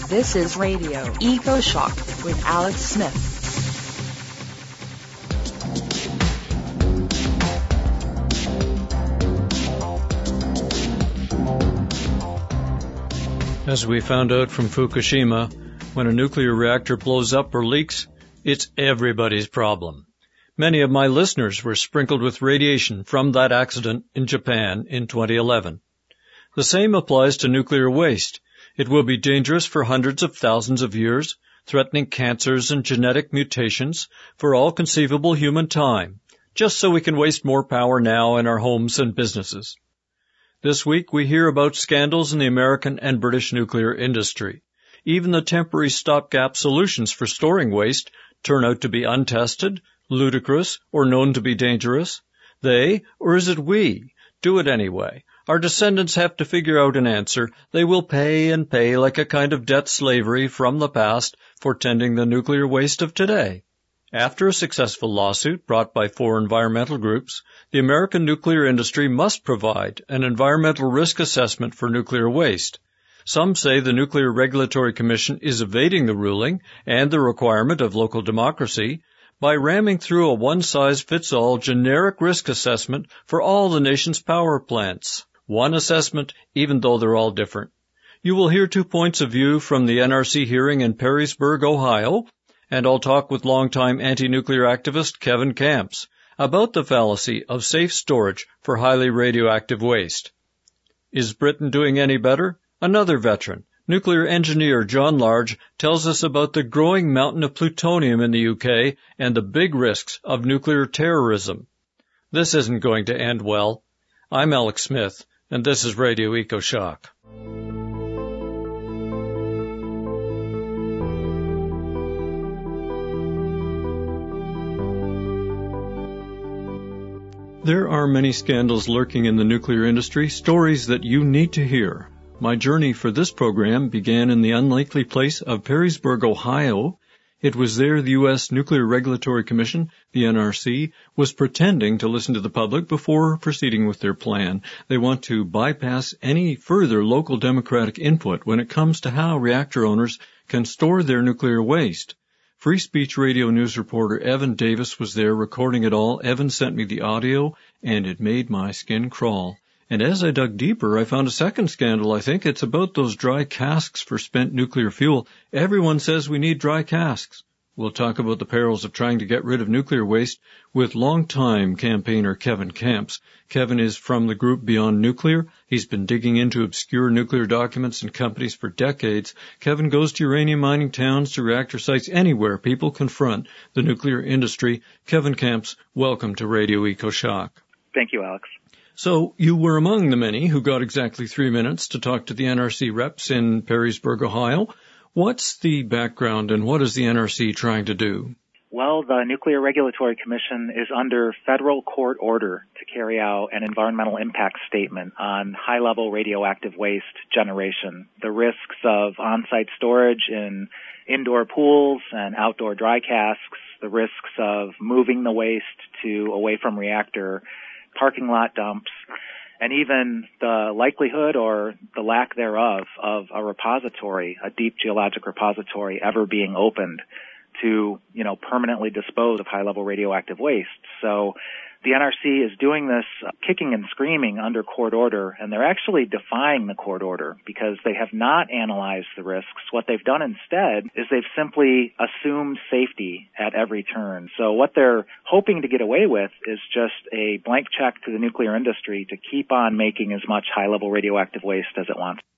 This is Radio EcoShock with Alex Smith. As we found out from Fukushima, when a nuclear reactor blows up or leaks, it's everybody's problem. Many of my listeners were sprinkled with radiation from that accident in Japan in 2011. The same applies to nuclear waste. It will be dangerous for hundreds of thousands of years, threatening cancers and genetic mutations for all conceivable human time, just so we can waste more power now in our homes and businesses. This week we hear about scandals in the American and British nuclear industry. Even the temporary stopgap solutions for storing waste turn out to be untested, ludicrous, or known to be dangerous. They, or is it we, do it anyway. Our descendants have to figure out an answer. They will pay and pay like a kind of debt slavery from the past for tending the nuclear waste of today. After a successful lawsuit brought by 4 environmental groups, the American nuclear industry must provide an environmental risk assessment for nuclear waste. Some say the Nuclear Regulatory Commission is evading the ruling and the requirement of local democracy by ramming through a one-size-fits-all generic risk assessment for all the nation's power plants. One assessment, even though they're all different. You will hear 2 points of view from the NRC hearing in Perrysburg, Ohio, and I'll talk with longtime anti-nuclear activist Kevin Camps about the fallacy of safe storage for highly radioactive waste. Is Britain doing any better? Another veteran, nuclear engineer John Large, tells us about the growing mountain of plutonium in the UK and the big risks of nuclear terrorism. This isn't going to end well. I'm Alex Smith, and this is Radio EcoShock. There are many scandals lurking in the nuclear industry, stories that you need to hear. My journey for this program began in the unlikely place of Perrysburg, Ohio. It was there the U.S. Nuclear Regulatory Commission, the NRC, was pretending to listen to the public before proceeding with their plan. They want to bypass any further local democratic input when it comes to how reactor owners can store their nuclear waste. Free Speech Radio News reporter Evan Davis was there recording it all. Evan sent me the audio, and it made my skin crawl. And as I dug deeper, I found a second scandal. I think it's about those dry casks for spent nuclear fuel. Everyone says we need dry casks. We'll talk about the perils of trying to get rid of nuclear waste with longtime campaigner Kevin Camps. Kevin is from the group Beyond Nuclear. He's been digging into obscure nuclear documents and companies for decades. Kevin goes to uranium mining towns, to reactor sites, anywhere people confront the nuclear industry. Kevin Camps, welcome to Radio EcoShock. Thank you, Alex. So you were among the many who got exactly 3 minutes to talk to the NRC reps in Perrysburg, Ohio. What's the background and what is the NRC trying to do? Well, the Nuclear Regulatory Commission is under federal court order to carry out an environmental impact statement on high-level radioactive waste generation, the risks of on-site storage in indoor pools and outdoor dry casks, the risks of moving the waste away from reactor parking lot dumps, and even the likelihood or the lack thereof of a repository, a deep geologic repository, ever being opened to, permanently dispose of high-level radioactive waste. So the NRC is doing this kicking and screaming under court order, and they're actually defying the court order because they have not analyzed the risks. What they've done instead is they've simply assumed safety at every turn. So what they're hoping to get away with is just a blank check to the nuclear industry to keep on making as much high-level radioactive waste as it wants.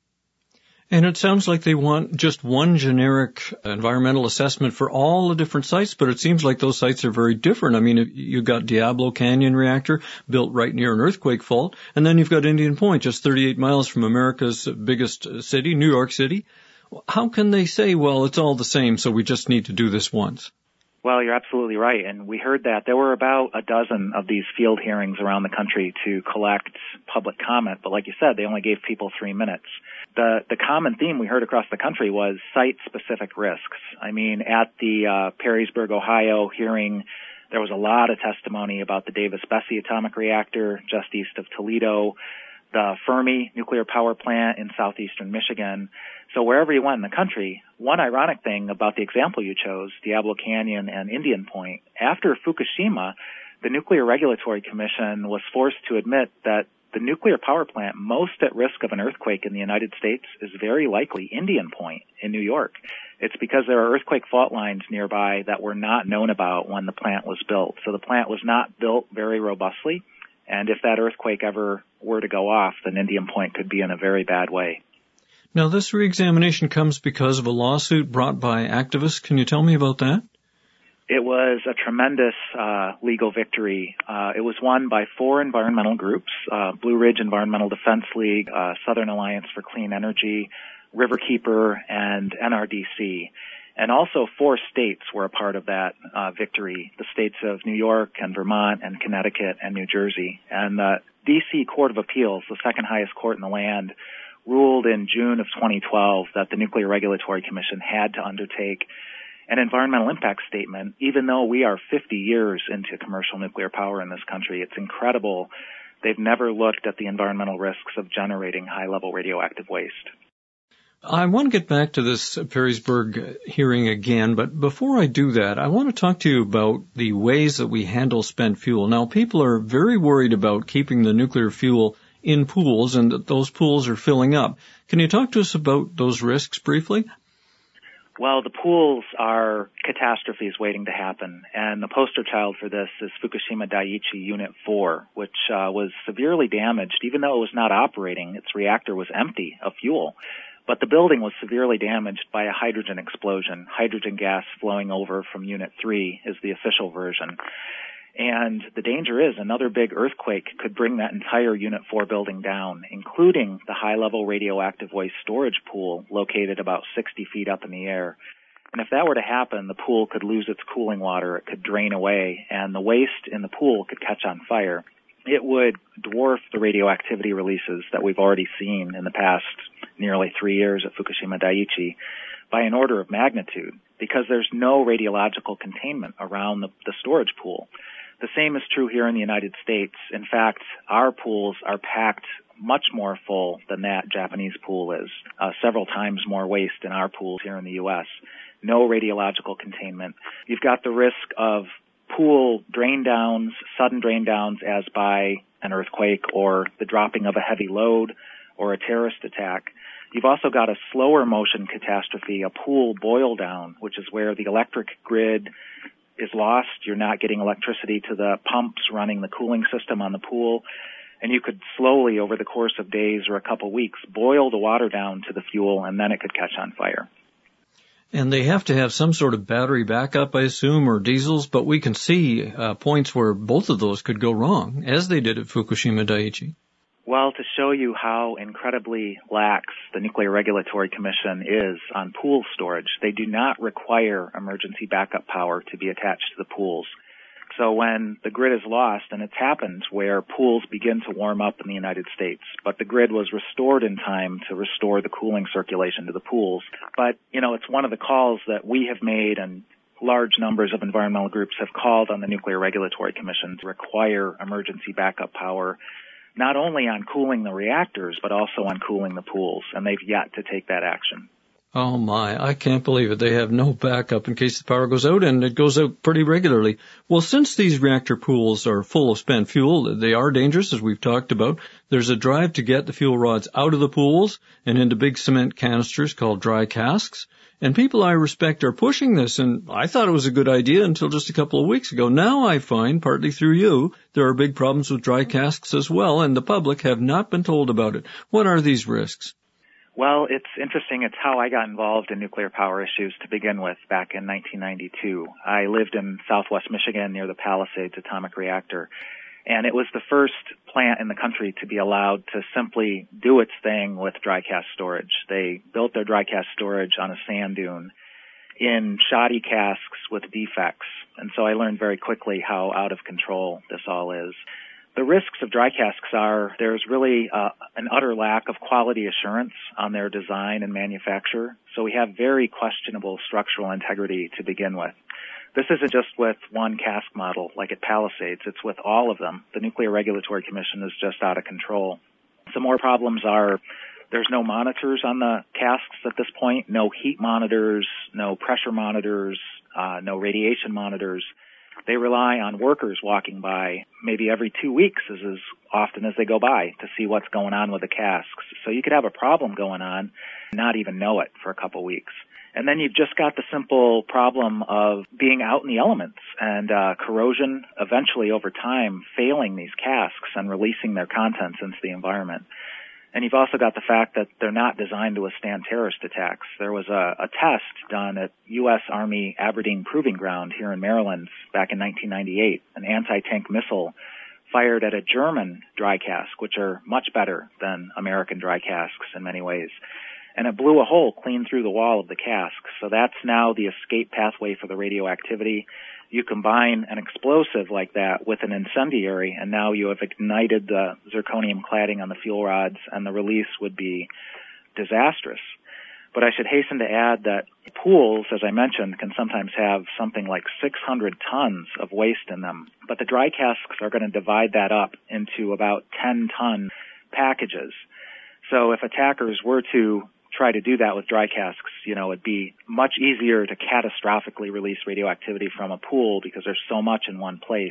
And it sounds like they want just one generic environmental assessment for all the different sites, but it seems like those sites are very different. I mean, you've got Diablo Canyon reactor built right near an earthquake fault, and then you've got Indian Point, just 38 miles from America's biggest city, New York City. How can they say, well, it's all the same, so we just need to do this once? Well, you're absolutely right, and we heard that. There were about a dozen of these field hearings around the country to collect public comment, but like you said, they only gave people 3 minutes. The common theme we heard across the country was site-specific risks. I mean, at the Perrysburg, Ohio hearing, there was a lot of testimony about the Davis-Besse atomic reactor just east of Toledo, the Fermi nuclear power plant in southeastern Michigan. So wherever you went in the country, one ironic thing about the example you chose, Diablo Canyon and Indian Point, after Fukushima, the Nuclear Regulatory Commission was forced to admit that the nuclear power plant most at risk of an earthquake in the United States is very likely Indian Point in New York. It's because there are earthquake fault lines nearby that were not known about when the plant was built. So the plant was not built very robustly, and if that earthquake ever were to go off, then Indian Point could be in a very bad way. Now, this reexamination comes because of a lawsuit brought by activists. Can you tell me about that? It was a tremendous legal victory. It was won by 4 environmental groups, Blue Ridge Environmental Defense League, Southern Alliance for Clean Energy, Riverkeeper, and NRDC. And also 4 states were a part of that victory, the states of New York and Vermont and Connecticut and New Jersey. And the D.C. Court of Appeals, the second highest court in the land, ruled in June of 2012 that the Nuclear Regulatory Commission had to undertake an environmental impact statement, even though we are 50 years into commercial nuclear power in this country. It's incredible. They've never looked at the environmental risks of generating high-level radioactive waste. I want to get back to this Perrysburg hearing again, but before I do that, I want to talk to you about the ways that we handle spent fuel. Now, people are very worried about keeping the nuclear fuel in pools and that those pools are filling up. Can you talk to us about those risks briefly? Well, the pools are catastrophes waiting to happen, and the poster child for this is Fukushima Daiichi Unit 4, which was severely damaged. Even though it was not operating, its reactor was empty of fuel. But the building was severely damaged by a hydrogen explosion. Hydrogen gas flowing over from Unit 3 is the official version. And the danger is another big earthquake could bring that entire Unit 4 building down, including the high-level radioactive waste storage pool located about 60 feet up in the air. And if that were to happen, the pool could lose its cooling water, it could drain away, and the waste in the pool could catch on fire. It would dwarf the radioactivity releases that we've already seen in the past nearly 3 years at Fukushima Daiichi by an order of magnitude, because there's no radiological containment around the storage pool. The same is true here in the United States. In fact, our pools are packed much more full than that Japanese pool is, several times more waste in our pools here in the U.S. No radiological containment. You've got the risk of pool drain downs, sudden drain downs as by an earthquake or the dropping of a heavy load or a terrorist attack. You've also got a slower motion catastrophe, a pool boil down, which is where the electric grid is lost. You're not getting electricity to the pumps running the cooling system on the pool. And you could slowly, over the course of days or a couple weeks, boil the water down to the fuel, and then it could catch on fire. And they have to have some sort of battery backup, I assume, or diesels, but we can see points where both of those could go wrong, as they did at Fukushima Daiichi. Well, to show you how incredibly lax the Nuclear Regulatory Commission is on pool storage, they do not require emergency backup power to be attached to the pools. So when the grid is lost, and it's happened where pools begin to warm up in the United States, but the grid was restored in time to restore the cooling circulation to the pools. But, it's one of the calls that we have made, and large numbers of environmental groups have called on the Nuclear Regulatory Commission to require emergency backup power, not only on cooling the reactors, but also on cooling the pools, and they've yet to take that action. Oh my, I can't believe it. They have no backup in case the power goes out, and it goes out pretty regularly. Well, since these reactor pools are full of spent fuel, they are dangerous, as we've talked about. There's a drive to get the fuel rods out of the pools and into big cement canisters called dry casks. And people I respect are pushing this, and I thought it was a good idea until just a couple of weeks ago. Now I find, partly through you, there are big problems with dry casks as well, and the public have not been told about it. What are these risks? Well, it's interesting. It's how I got involved in nuclear power issues to begin with back in 1992. I lived in southwest Michigan near the Palisades atomic reactor, and it was the first plant in the country to be allowed to simply do its thing with dry cask storage. They built their dry cask storage on a sand dune in shoddy casks with defects, and so I learned very quickly how out of control this all is. The risks of dry casks are there's really an utter lack of quality assurance on their design and manufacture, so we have very questionable structural integrity to begin with. This isn't just with one cask model like at Palisades, it's with all of them. The Nuclear Regulatory Commission is just out of control. Some more problems are there's no monitors on the casks at this point, no heat monitors, no pressure monitors, no radiation monitors. They rely on workers walking by maybe every 2 weeks as often as they go by to see what's going on with the casks. So you could have a problem going on and not even know it for a couple weeks. And then you've just got the simple problem of being out in the elements and corrosion eventually over time failing these casks and releasing their contents into the environment. And you've also got the fact that they're not designed to withstand terrorist attacks. There was a test done at U.S. Army Aberdeen Proving Ground here in Maryland back in 1998, an anti-tank missile fired at a German dry cask, which are much better than American dry casks in many ways. And it blew a hole clean through the wall of the cask. So that's now the escape pathway for the radioactivity. You combine an explosive like that with an incendiary, and now you have ignited the zirconium cladding on the fuel rods, and the release would be disastrous. But I should hasten to add that pools, as I mentioned, can sometimes have something like 600 tons of waste in them. But the dry casks are going to divide that up into about 10-ton packages. So if attackers were to try to do that with dry casks, it'd be much easier to catastrophically release radioactivity from a pool because there's so much in one place.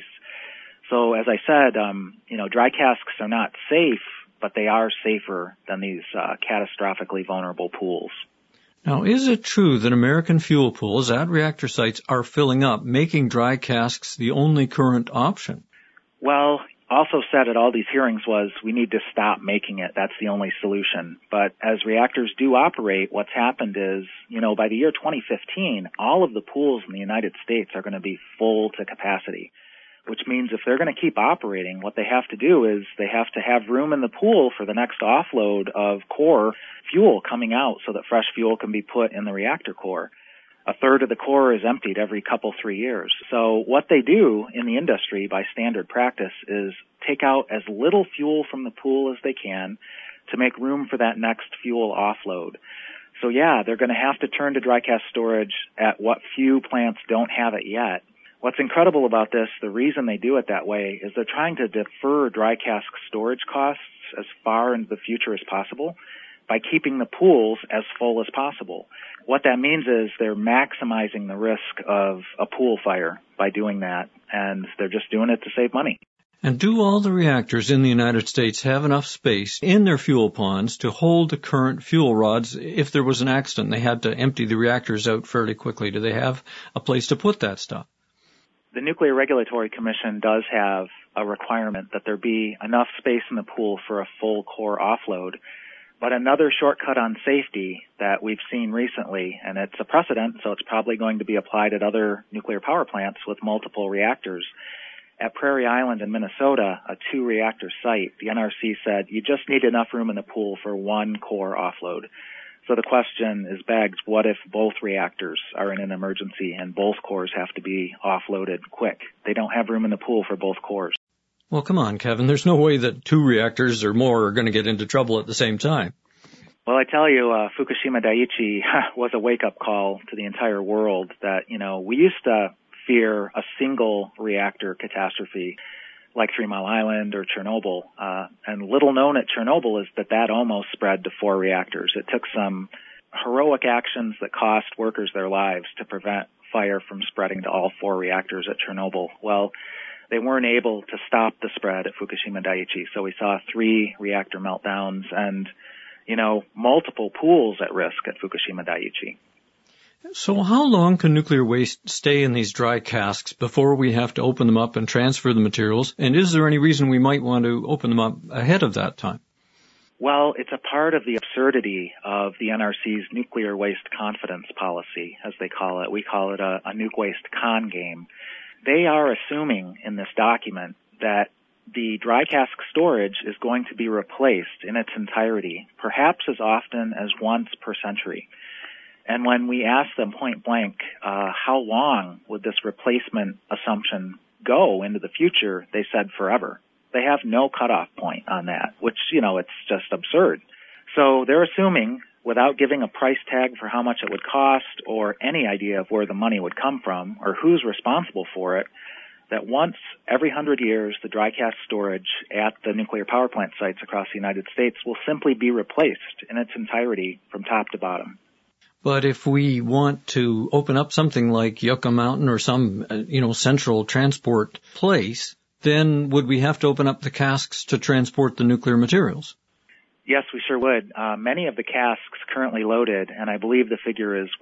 So as I said, dry casks are not safe, but they are safer than these catastrophically vulnerable pools. Now, is it true that American fuel pools at reactor sites are filling up, making dry casks the only current option? Well, also said at all these hearings was we need to stop making it. That's the only solution. But as reactors do operate, what's happened is, by the year 2015, all of the pools in the United States are going to be full to capacity, which means if they're going to keep operating, what they have to do is they have to have room in the pool for the next offload of core fuel coming out so that fresh fuel can be put in the reactor core. A third of the core is emptied every 3 years. So what they do in the industry by standard practice is take out as little fuel from the pool as they can to make room for that next fuel offload. So yeah, they're going to have to turn to dry cask storage at what few plants don't have it yet. What's incredible about this, the reason they do it that way, is they're trying to defer dry cask storage costs as far into the future as possible by keeping the pools as full as possible. What that means is they're maximizing the risk of a pool fire by doing that, and they're just doing it to save money. And do all the reactors in the United States have enough space in their fuel ponds to hold the current fuel rods if there was an accident and they had to empty the reactors out fairly quickly? Do they have a place to put that stuff? The Nuclear Regulatory Commission does have a requirement that there be enough space in the pool for a full core offload. But another shortcut on safety that we've seen recently, and it's a precedent, so it's probably going to be applied at other nuclear power plants with multiple reactors. At Prairie Island in Minnesota, a 2-reactor site, the NRC said you just need enough room in the pool for one core offload. So the question is begged, what if both reactors are in an emergency and both cores have to be offloaded quick? They don't have room in the pool for both cores. Well, come on, Kevin. There's no way that 2 reactors or more are going to get into trouble at the same time. Well, I tell you, Fukushima Daiichi was a wake-up call to the entire world that, we used to fear a single reactor catastrophe like 3 Mile Island or Chernobyl. And little known at Chernobyl is that almost spread to 4 reactors. It took some heroic actions that cost workers their lives to prevent fire from spreading to all 4 reactors at Chernobyl. Well, they weren't able to stop the spread at Fukushima Daiichi, so we saw 3 reactor meltdowns and, multiple pools at risk at Fukushima Daiichi. So how long can nuclear waste stay in these dry casks before we have to open them up and transfer the materials? And is there any reason we might want to open them up ahead of that time? Well, it's a part of the absurdity of the NRC's nuclear waste confidence policy, as they call it. We call it a nuke waste con game. They are assuming in this document that the dry cask storage is going to be replaced in its entirety, perhaps as often as once per century. And when we asked them point blank, how long would this replacement assumption go into the future, they said forever. They have no cutoff point on that, which, it's just absurd. So they're assuming, without giving a price tag for how much it would cost or any idea of where the money would come from or who's responsible for it, that once every 100 years, the dry cask storage at the nuclear power plant sites across the United States will simply be replaced in its entirety from top to bottom. But if we want to open up something like Yucca Mountain or some, central transport place, then would we have to open up the casks to transport the nuclear materials? Yes, we sure would. Many of the casks currently loaded, and I believe the figure is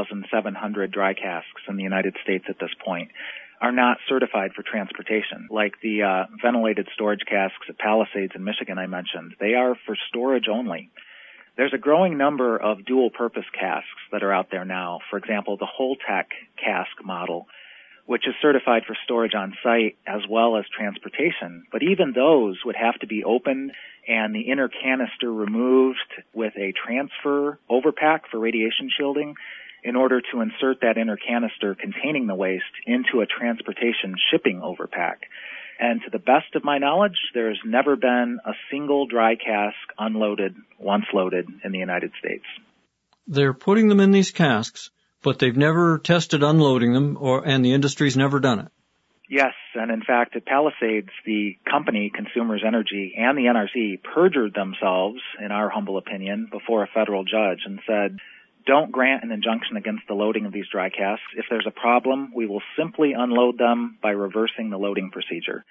1,700 dry casks in the United States at this point, are not certified for transportation. Like the ventilated storage casks at Palisades in Michigan I mentioned, they are for storage only. There's a growing number of dual-purpose casks that are out there now. For example, the Holtec cask model, which is certified for storage on site as well as transportation. But even those would have to be opened and the inner canister removed with a transfer overpack for radiation shielding in order to insert that inner canister containing the waste into a transportation shipping overpack. And to the best of my knowledge, there's never been a single dry cask unloaded once loaded in the United States. They're putting them in these casks, but they've never tested unloading them, and the industry's never done it. Yes, and in fact, at Palisades, the company, Consumers Energy, and the NRC perjured themselves, in our humble opinion, before a federal judge and said, don't grant an injunction against the loading of these dry casks. If there's a problem, we will simply unload them by reversing the loading procedure.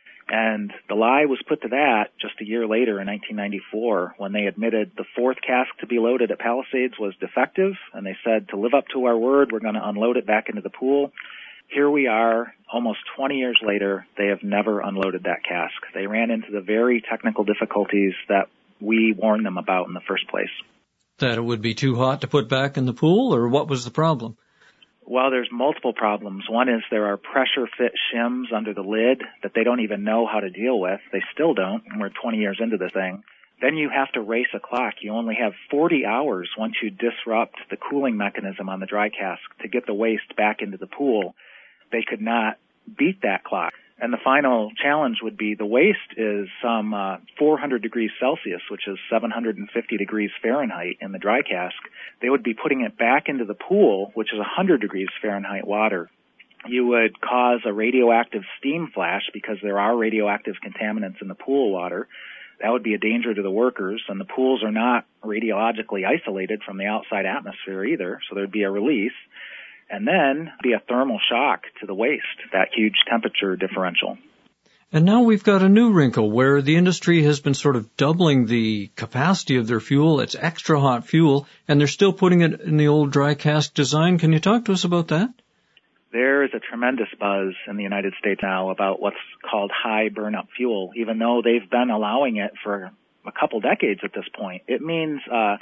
And the lie was put to that just a year later in 1994 when they admitted the fourth cask to be loaded at Palisades was defective, and they said, to live up to our word, we're going to unload it back into the pool. Here we are, almost 20 years later, they have never unloaded that cask. They ran into the very technical difficulties that we warned them about in the first place. That it would be too hot to put back in the pool, or what was the problem? Well, there's multiple problems. One is there are pressure fit shims under the lid that they don't even know how to deal with. They still don't, and we're 20 years into the thing. Then you have to race a clock. You only have 40 hours once you disrupt the cooling mechanism on the dry cask to get the waste back into the pool. They could not beat that clock. And the final challenge would be the waste is some 400 degrees Celsius, which is 750 degrees Fahrenheit in the dry cask. They would be putting it back into the pool, which is 100 degrees Fahrenheit water. You would cause a radioactive steam flash because there are radioactive contaminants in the pool water. That would be a danger to the workers, and the pools are not radiologically isolated from the outside atmosphere either, so there'd be a release. And then be a thermal shock to the waste, that huge temperature differential. And now we've got a new wrinkle where the industry has been sort of doubling the capacity of their fuel. It's extra hot fuel, and they're still putting it in the old dry cask design. Can you talk to us about that? There is a tremendous buzz in the United States now about what's called high burn-up fuel, even though they've been allowing it for a couple decades at this point. It means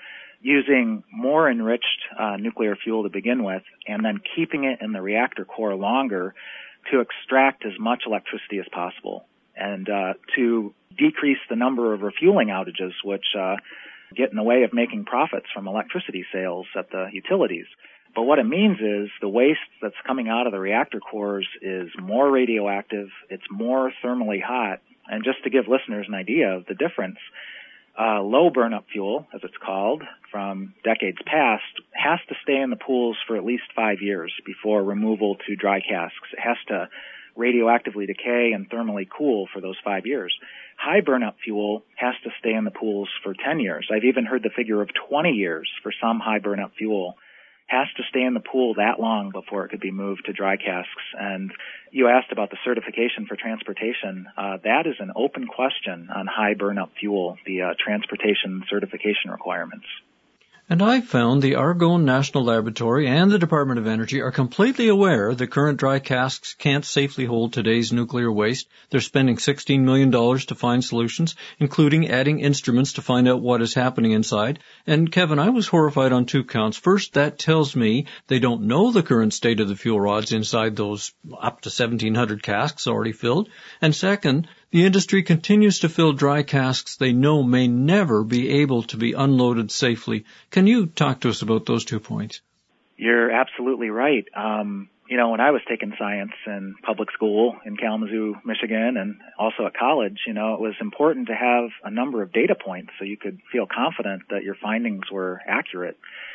using more enriched nuclear fuel to begin with and then keeping it in the reactor core longer to extract as much electricity as possible and to decrease the number of refueling outages, which get in the way of making profits from electricity sales at the utilities. But what it means is the waste that's coming out of the reactor cores is more radioactive, it's more thermally hot, and just to give listeners an idea of the difference, low burn-up fuel, as it's called, from decades past, has to stay in the pools for at least 5 years before removal to dry casks. It has to radioactively decay and thermally cool for those 5 years. High burn-up fuel has to stay in the pools for 10 years. I've even heard the figure of 20 years for some high burn-up fuel. Has to stay in the pool that long before it could be moved to dry casks. And you asked about the certification for transportation. That is an open question on high burn-up fuel, the transportation certification requirements. And I found the Argonne National Laboratory and the Department of Energy are completely aware that current dry casks can't safely hold today's nuclear waste. They're spending $16 million to find solutions, including adding instruments to find out what is happening inside. And Kevin, I was horrified on 2 counts. First, that tells me they don't know the current state of the fuel rods inside those up to 1,700 casks already filled. And second, the industry continues to fill dry casks they know may never be able to be unloaded safely. Can you talk to us about those 2 points? You're absolutely right. When I was taking science in public school in Kalamazoo, Michigan, and also at college, it was important to have a number of data points so you could feel confident that your findings were accurate.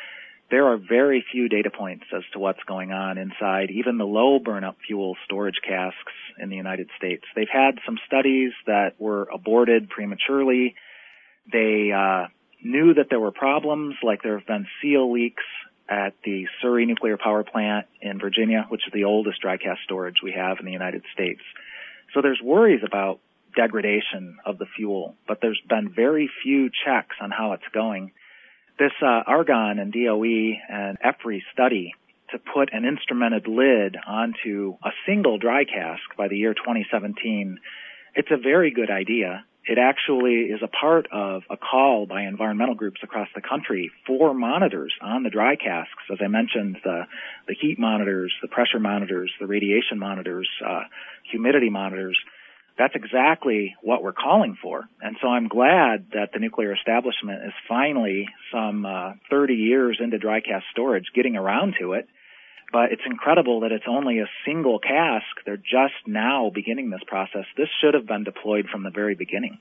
there are very few data points as to what's going on inside even the low burnup fuel storage casks in the United States. They've had some studies that were aborted prematurely. They knew that there were problems, like there have been seal leaks at the Surry Nuclear Power Plant in Virginia, which is the oldest dry cask storage we have in the United States. So there's worries about degradation of the fuel, but there's been very few checks on how it's going. This Argonne and DOE and EPRI study to put an instrumented lid onto a single dry cask by the year 2017, it's a very good idea. It actually is a part of a call by environmental groups across the country for monitors on the dry casks. As I mentioned, the heat monitors, the pressure monitors, the radiation monitors, humidity monitors. That's exactly what we're calling for. And so I'm glad that the nuclear establishment is finally some 30 years into dry cask storage getting around to it. But it's incredible that it's only a single cask. They're just now beginning this process. This should have been deployed from the very beginning.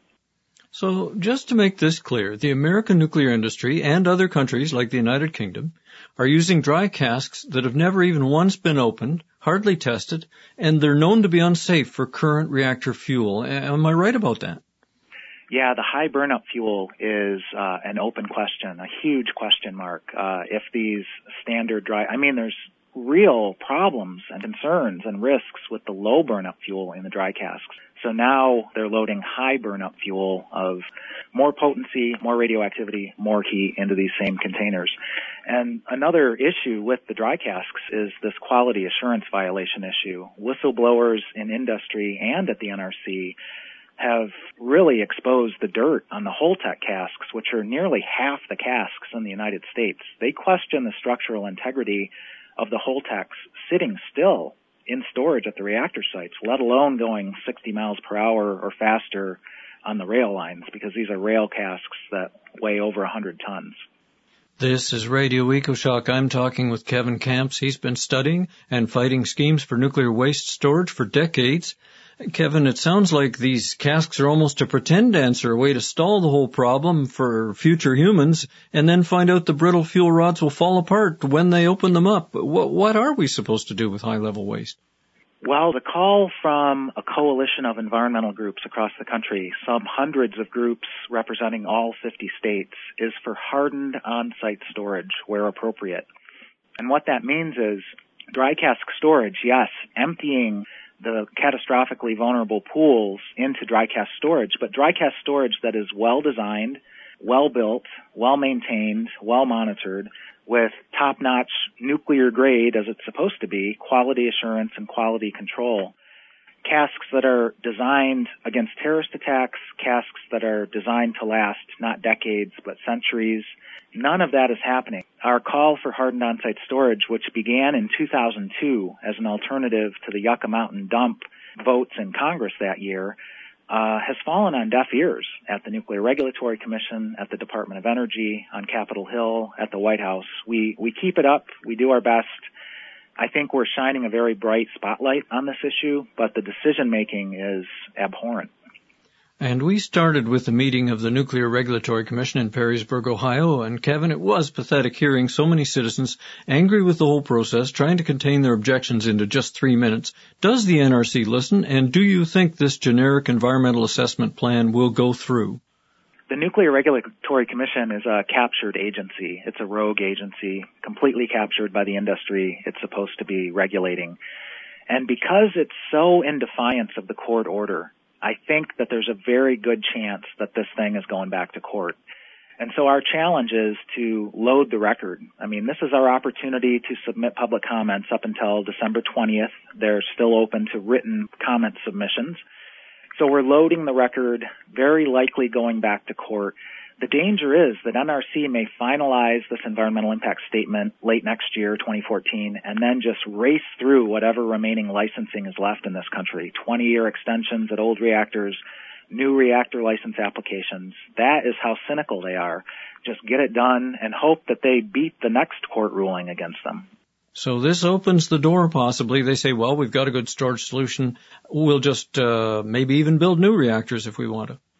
So just to make this clear, the American nuclear industry and other countries like the United Kingdom are using dry casks that have never even once been opened, hardly tested, and they're known to be unsafe for current reactor fuel. Am I right about that? Yeah, the high burnup fuel is an open question, a huge question mark. If these standard there's real problems and concerns and risks with the low burnup fuel in the dry casks. So now they're loading high burnup fuel of more potency, more radioactivity, more heat into these same containers. And another issue with the dry casks is this quality assurance violation issue. Whistleblowers in industry and at the NRC have really exposed the dirt on the Holtec casks, which are nearly half the casks in the United States. They question the structural integrity of the Holtecs sitting still in storage at the reactor sites, let alone going 60 miles per hour or faster on the rail lines, because these are rail casks that weigh over 100 tons. This is Radio EcoShock. I'm talking with Kevin Kamps. He's been studying and fighting schemes for nuclear waste storage for decades. Kevin, it sounds like these casks are almost a pretend answer, a way to stall the whole problem for future humans, and then find out the brittle fuel rods will fall apart when they open them up. What are we supposed to do with high-level waste? Well, the call from a coalition of environmental groups across the country, some hundreds of groups representing all 50 states, is for hardened on-site storage where appropriate. And what that means is dry cask storage, yes, emptying the catastrophically vulnerable pools into dry cask storage, but dry cask storage that is well-designed, well-built, well-maintained, well-monitored, with top-notch nuclear grade, as it's supposed to be, quality assurance and quality control. Casks that are designed against terrorist attacks, casks that are designed to last not decades but centuries. None of that is happening. Our call for hardened on-site storage, which began in 2002 as an alternative to the Yucca Mountain dump votes in Congress that year, has fallen on deaf ears at the Nuclear Regulatory Commission, at the Department of Energy, on Capitol Hill, at the White House. We keep it up. We do our best. I think we're shining a very bright spotlight on this issue, but the decision-making is abhorrent. And we started with the meeting of the Nuclear Regulatory Commission in Perrysburg, Ohio, and Kevin, it was pathetic hearing so many citizens angry with the whole process, trying to contain their objections into just 3 minutes. Does the NRC listen, and do you think this generic environmental assessment plan will go through? The Nuclear Regulatory Commission is a captured agency. It's a rogue agency, completely captured by the industry it's supposed to be regulating. And because it's so in defiance of the court order, I think that there's a very good chance that this thing is going back to court. And so our challenge is to load the record. I mean, this is our opportunity to submit public comments up until December 20th. They're still open to written comment submissions. So we're loading the record, very likely going back to court. The danger is that NRC may finalize this environmental impact statement late next year, 2014, and then just race through whatever remaining licensing is left in this country, 20-year extensions at old reactors, new reactor license applications. That is how cynical they are. Just get it done and hope that they beat the next court ruling against them. So this opens the door possibly. They say, well, we've got a good storage solution. We'll just maybe even build new reactors if we want to.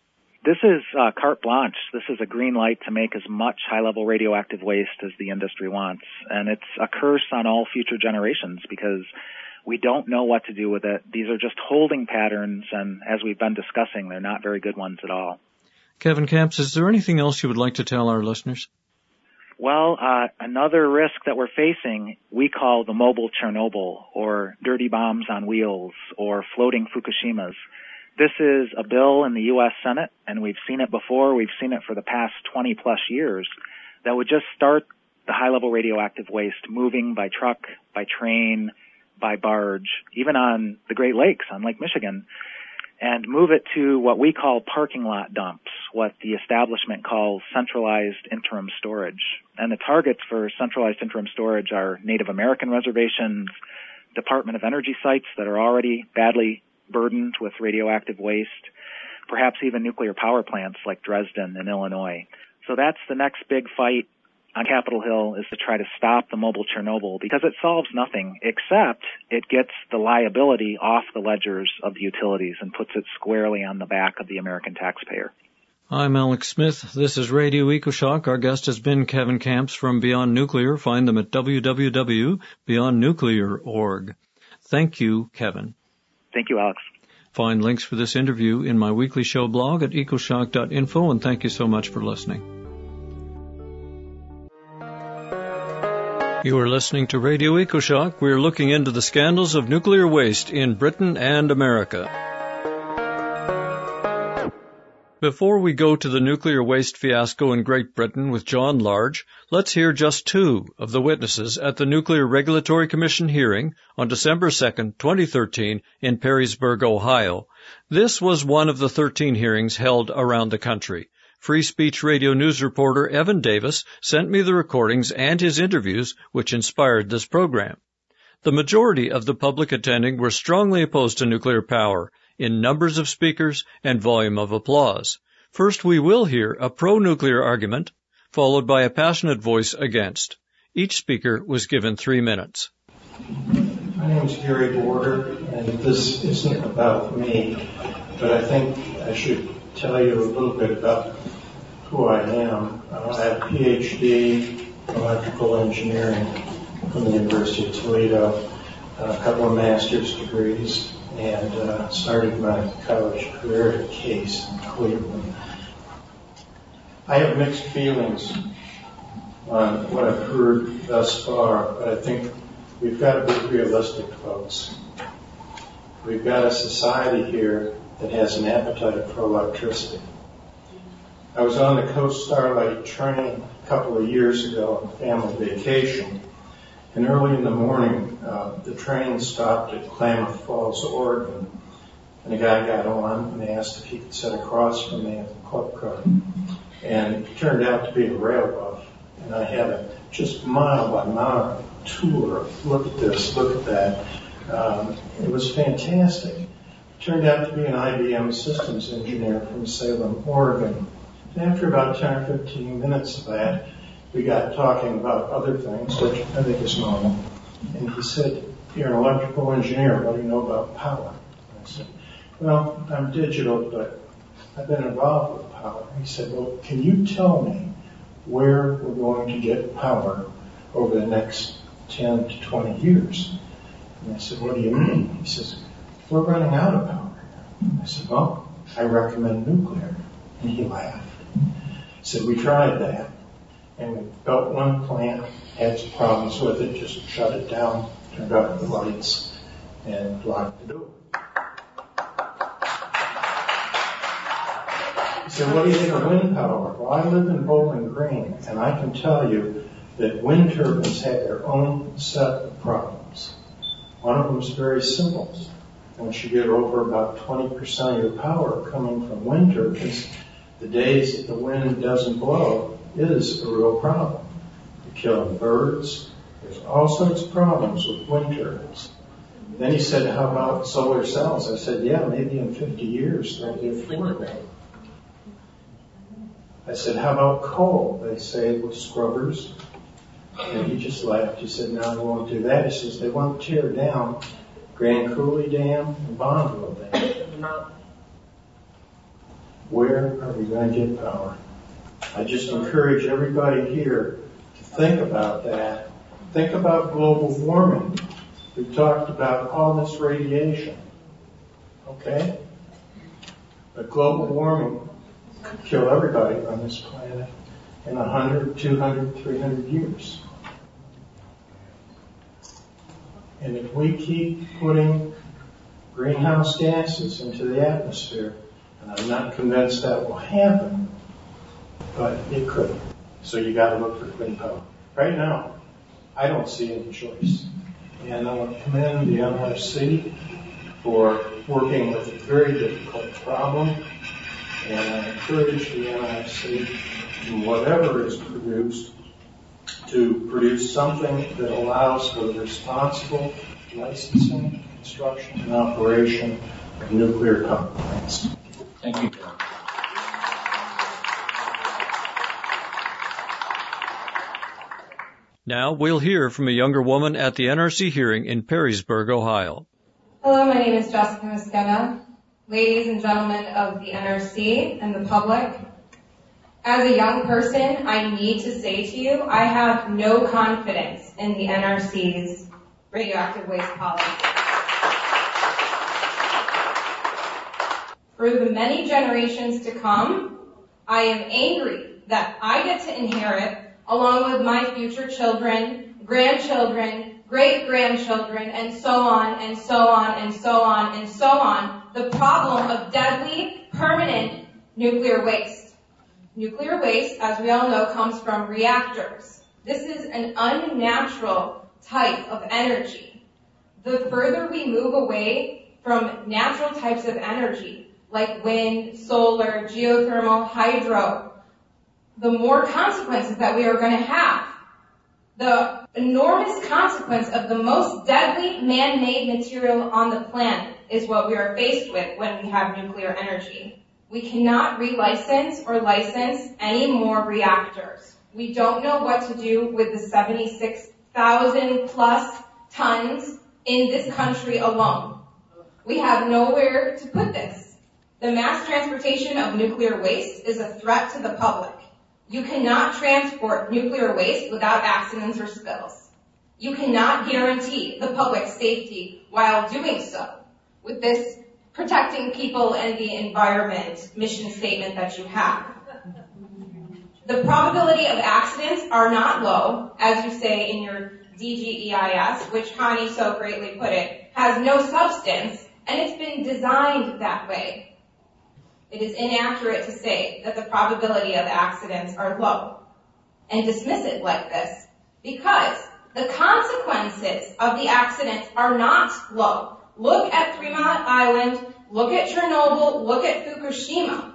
This is carte blanche. This is a green light to make as much high-level radioactive waste as the industry wants. And it's a curse on all future generations because we don't know what to do with it. These are just holding patterns, and as we've been discussing, they're not very good ones at all. Kevin Camps, is there anything else you would like to tell our listeners? Well, another risk that we're facing, we call the mobile Chernobyl, or dirty bombs on wheels, or floating Fukushimas. This is a bill in the U.S. Senate, and we've seen it before. We've seen it for the past 20-plus years, that would just start the high-level radioactive waste moving by truck, by train, by barge, even on the Great Lakes, on Lake Michigan, and move it to what we call parking lot dumps, what the establishment calls centralized interim storage. And the targets for centralized interim storage are Native American reservations, Department of Energy sites that are already badly burdened with radioactive waste, perhaps even nuclear power plants like Dresden in Illinois. So that's the next big fight on Capitol Hill, is to try to stop the mobile Chernobyl, because it solves nothing except it gets the liability off the ledgers of the utilities and puts it squarely on the back of the American taxpayer. I'm Alex Smith. This is Radio EcoShock. Our guest has been Kevin Camps from Beyond Nuclear. Find them at www.beyondnuclear.org. Thank you, Kevin. Thank you, Alex. Find links for this interview in my weekly show blog at ecoshock.info, and thank you so much for listening. You are listening to Radio EcoShock. We are looking into the scandals of nuclear waste in Britain and America. Before we go to the nuclear waste fiasco in Great Britain with John Large, let's hear just two of the witnesses at the Nuclear Regulatory Commission hearing on December 2nd, 2013 in Perrysburg, Ohio. This was one of the 13 hearings held around the country. Free Speech Radio News reporter Evan Davis sent me the recordings and his interviews, which inspired this program. The majority of the public attending were strongly opposed to nuclear power, in numbers of speakers and volume of applause. First, we will hear a pro-nuclear argument, followed by a passionate voice against. Each speaker was given 3 minutes. My name is Gary Border, and this isn't about me, but I think I should tell you a little bit about who I am. I have a PhD in electrical engineering from the University of Toledo, a couple of master's degrees, and started my college career at Case in Cleveland. I have mixed feelings on what I've heard thus far, but I think we've got to be realistic, folks. We've got a society here that has an appetite for electricity. I was on the Coast Starlight train a couple of years ago on family vacation, and early in the morning, the train stopped at Klamath Falls, Oregon, and a guy got on and asked if he could sit across from me at the club car. And it turned out to be a rail buff, and I had a just mile by mile tour. Look at this, look at that. It was fantastic. It turned out to be an IBM systems engineer from Salem, Oregon. And after about 10 or 15 minutes of that, we got talking about other things, which I think is normal. And he said, "You're an electrical engineer. What do you know about power?" I said, "Well, I'm digital, but I've been involved with power." He said, "Well, can you tell me where we're going to get power over the next 10 to 20 years?" And I said, "What do you mean?" He says, "We're running out of power." I said, "Well, I recommend nuclear." And he laughed. He said, "We tried that, and we built one plant, had some problems with it, just shut it down, turned off the lights, and locked the door." He said, "What do you think of wind power?" Well, I live in Bowling Green, and I can tell you that wind turbines have their own set of problems. One of them is very simple. Once you get over about 20% of your power coming from wind turbines, the days that the wind doesn't blow is a real problem. You're killing birds. There's all sorts of problems with wind turbines. Then he said, "How about solar cells?" I said, "Yeah, maybe in 50 years they'll be affordable." I said, "How about coal?" They say with scrubbers. And he just laughed. He said, "No, they won't do that." He says, "They won't tear down Grand Coulee Dam and Bonneville Dam." Where are we going to get power? I just encourage everybody here to think about that. Think about global warming. We've talked about all this radiation. Okay? But global warming could kill everybody on this planet in 100, 200, 300 years. And if we keep putting greenhouse gases into the atmosphere, and I'm not convinced that will happen, but it could. So you got to look for clean power. Right now, I don't see any choice. And I want to commend the NRC for working with a very difficult problem. And I encourage the NRC, in whatever is produced, to produce something that allows for the responsible licensing, construction, and operation of nuclear power plants. Thank you, John. Now we'll hear from a younger woman at the NRC hearing in Perrysburg, Ohio. Hello, my name is Jessica Mosqueda. Ladies and gentlemen of the NRC and the public, as a young person, I need to say to you, I have no confidence in the NRC's radioactive waste policy. For the many generations to come, I am angry that I get to inherit, along with my future children, grandchildren, great-grandchildren, and so on, and so on, and so on, and so on, the problem of deadly, permanent nuclear waste. Nuclear waste, as we all know, comes from reactors. This is an unnatural type of energy. The further we move away from natural types of energy, like wind, solar, geothermal, hydro, the more consequences that we are going to have. The enormous consequence of the most deadly man-made material on the planet is what we are faced with when we have nuclear energy. We cannot relicense or license any more reactors. We don't know what to do with the 76,000 plus tons in this country alone. We have nowhere to put this. The mass transportation of nuclear waste is a threat to the public. You cannot transport nuclear waste without accidents or spills. You cannot guarantee the public's safety while doing so with this protecting people and the environment mission statement that you have. The probability of accidents are not low, as you say in your DGEIS, which Connie so greatly put it, has no substance, and it's been designed that way. It is inaccurate to say that the probability of accidents are low and dismiss it like this because the consequences of the accidents are not low. Look at 3 Mile Island, look at Chernobyl, look at Fukushima.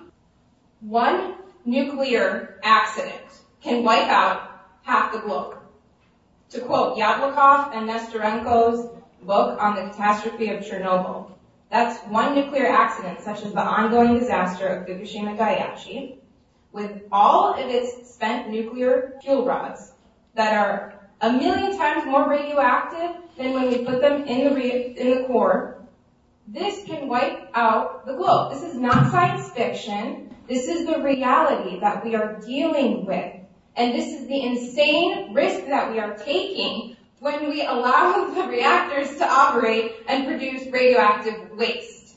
One nuclear accident can wipe out half the globe. To quote Yablokov and Nestorenko's book on the catastrophe of Chernobyl, that's one nuclear accident, such as the ongoing disaster of Fukushima Daiichi, with all of its spent nuclear fuel rods that are 1 million times more radioactive than when we put them in the core. This can wipe out the globe. This is not science fiction. This is the reality that we are dealing with. And this is the insane risk that we are taking when we allow the reactors to operate and produce radioactive waste.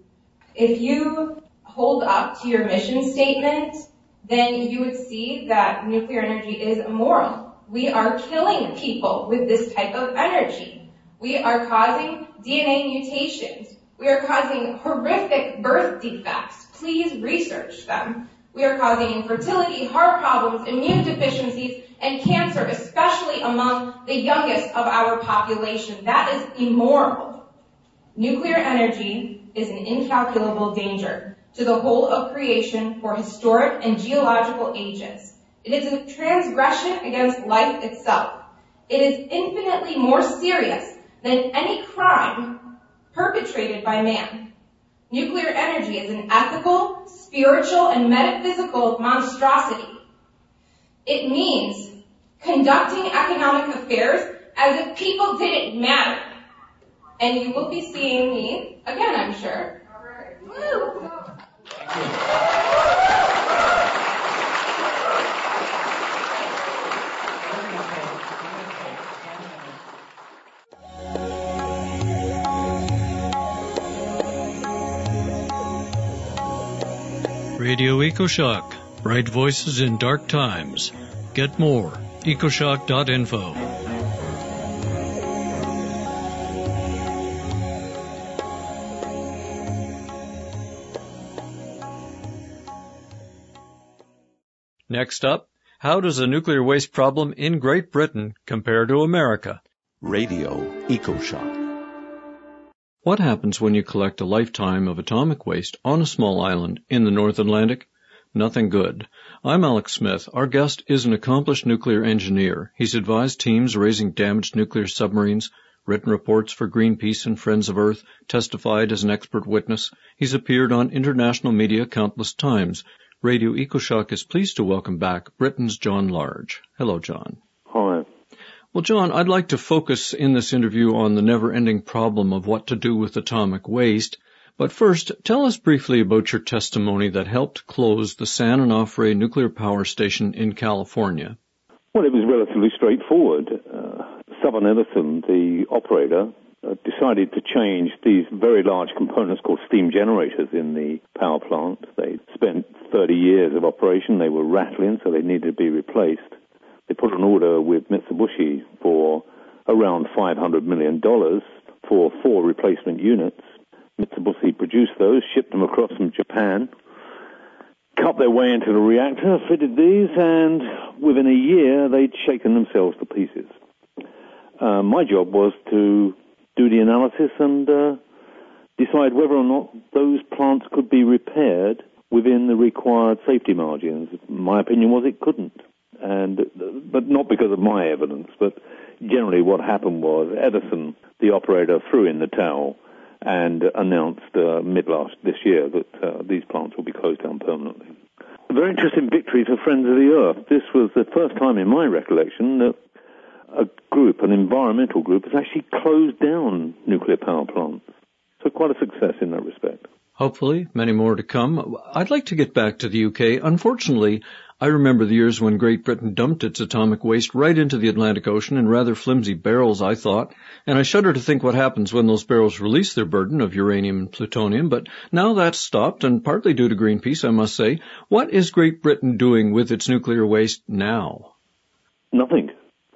If you hold up to your mission statement, then you would see that nuclear energy is immoral. We are killing people with this type of energy. We are causing DNA mutations. We are causing horrific birth defects. Please research them. We are causing infertility, heart problems, immune deficiencies, and cancer, especially among the youngest of our population. That is immoral. Nuclear energy is an incalculable danger to the whole of creation for historic and geological ages. It is a transgression against life itself. It is infinitely more serious than any crime perpetrated by man. Nuclear energy is an ethical, spiritual, and metaphysical monstrosity. It means conducting economic affairs as if people didn't matter. And you will be seeing me, again I'm sure, Radio EcoShock. Bright voices in dark times. Get more. EcoShock.info. Next up, how does the nuclear waste problem in Great Britain compare to America? Radio EcoShock. What happens when you collect a lifetime of atomic waste on a small island in the North Atlantic? Nothing good. I'm Alex Smith. Our guest is an accomplished nuclear engineer. He's advised teams raising damaged nuclear submarines, written reports for Greenpeace and Friends of Earth, testified as an expert witness. He's appeared on international media countless times. Radio EcoShock is pleased to welcome back Britain's John Large. Hello, John. Hi. Well, John, I'd like to focus in this interview on the never-ending problem of what to do with atomic waste. But first, tell us briefly about your testimony that helped close the San Onofre nuclear power station in California. Well, it was relatively straightforward. Southern Edison, the operator, decided to change these very large components called steam generators in the power plant. They spent 30 years of operation. They were rattling, so they needed to be replaced. They put an order with Mitsubishi for around $500 million for 4 replacement units. Mitsubishi produced those, shipped them across from Japan, cut their way into the reactor, fitted these, and within a year they'd shaken themselves to pieces. My job was to do the analysis and decide whether or not those plants could be repaired within the required safety margins. My opinion was it couldn't. But not because of my evidence, but generally what happened was Edison, the operator, threw in the towel and announced this year that these plants will be closed down permanently. A very interesting victory for Friends of the Earth. This was the first time in my recollection that an environmental group, has actually closed down nuclear power plants. So quite a success in that respect. Hopefully, many more to come. I'd like to get back to the UK. Unfortunately, I remember the years when Great Britain dumped its atomic waste right into the Atlantic Ocean in rather flimsy barrels, I thought, and I shudder to think what happens when those barrels release their burden of uranium and plutonium, but now that's stopped, and partly due to Greenpeace, I must say. What is Great Britain doing with its nuclear waste now? Nothing.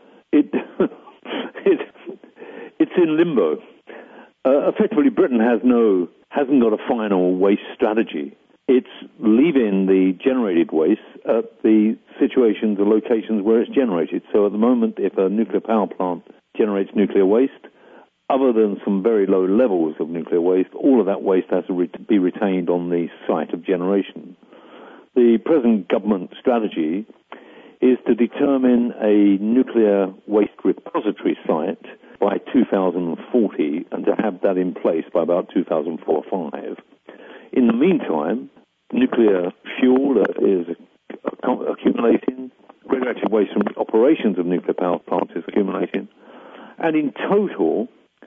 It's in limbo. Effectively, Britain hasn't got a final waste strategy. It's leaving the generated waste at the situations, the locations where it's generated. So at the moment, if a nuclear power plant generates nuclear waste, other than some very low levels of nuclear waste, all of that waste has to be retained on the site of generation. The present government strategy is to determine a nuclear waste repository site by 2040 and to have that in place by about 2004-05. In the meantime, nuclear fuel is accumulating, radioactive waste from the operations of nuclear power plants is accumulating, and in total,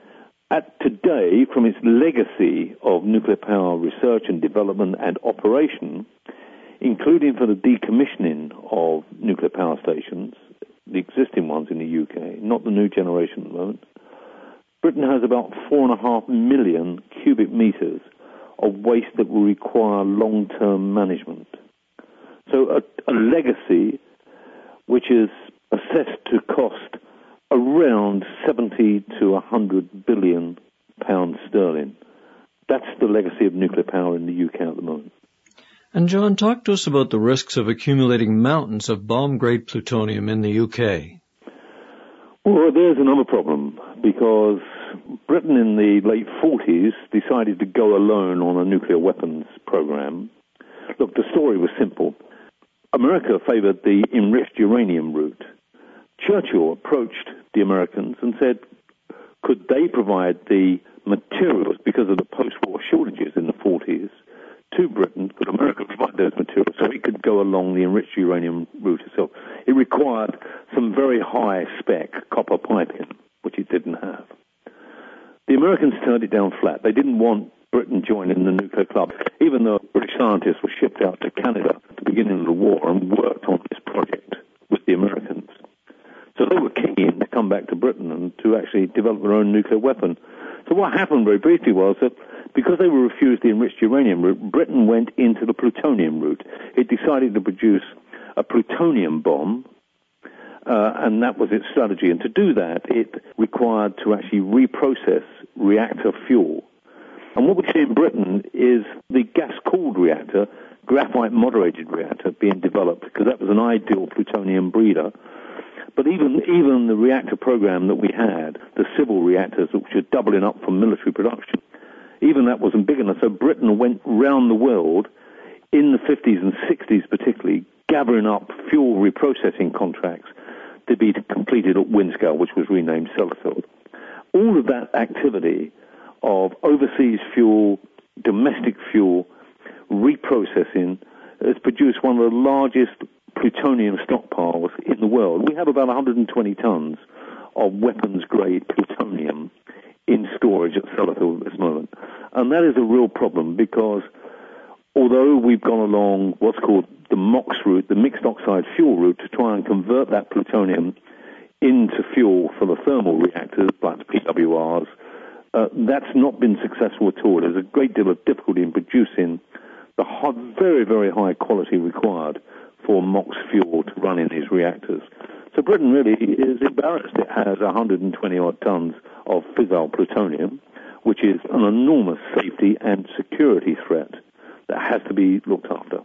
today, from its legacy of nuclear power research and development and operation, including for the decommissioning of nuclear power stations, the existing ones in the UK, not the new generation at the moment, Britain has about 4.5 million cubic meters of waste that will require long-term management. So a legacy which is assessed to cost around 70 to 100 billion pounds sterling. That's the legacy of nuclear power in the UK at the moment. And John, talk to us about the risks of accumulating mountains of bomb-grade plutonium in the UK. Well, there's another problem, because Britain in the late 40s decided to go alone on a nuclear weapons program. Look, the story was simple. America favored the enriched uranium route. Churchill approached the Americans and said, could they provide the materials, because of the post-war shortages in the 40s, to Britain, could America provide those materials so it could go along the enriched uranium route itself? It required some very high-spec copper piping, which it didn't have. The Americans turned it down flat. They didn't want Britain joining the nuclear club, even though British scientists were shipped out to Canada at the beginning of the war and worked on this project with the Americans. So they were keen to come back to Britain and to actually develop their own nuclear weapon. So what happened very briefly was that because they were refused the enriched uranium route, Britain went into the plutonium route. It decided to produce a plutonium bomb, and that was its strategy. And to do that, it required to actually reprocess reactor fuel. And what we see in Britain is the gas-cooled reactor, graphite-moderated reactor, being developed, because that was an ideal plutonium breeder. But even the reactor program that we had, the civil reactors, which were doubling up for military production, even that wasn't big enough. So Britain went round the world in the 50s and 60s particularly, gathering up fuel reprocessing contracts to be completed at Windscale, which was renamed Sellafield. All of that activity of overseas fuel, domestic fuel, reprocessing has produced one of the largest plutonium stockpiles in the world. We have about 120 tons of weapons-grade plutonium in storage at Sellafield at this moment. And that is a real problem because although we've gone along what's called the MOX route, the mixed oxide fuel route, to try and convert that plutonium into fuel for the thermal reactors, like the PWRs, that's not been successful at all. There's a great deal of difficulty in producing the very, very high quality required for MOX fuel to run in these reactors. So Britain really is embarrassed. It has 120-odd tons of fissile plutonium, which is an enormous safety and security threat that has to be looked after.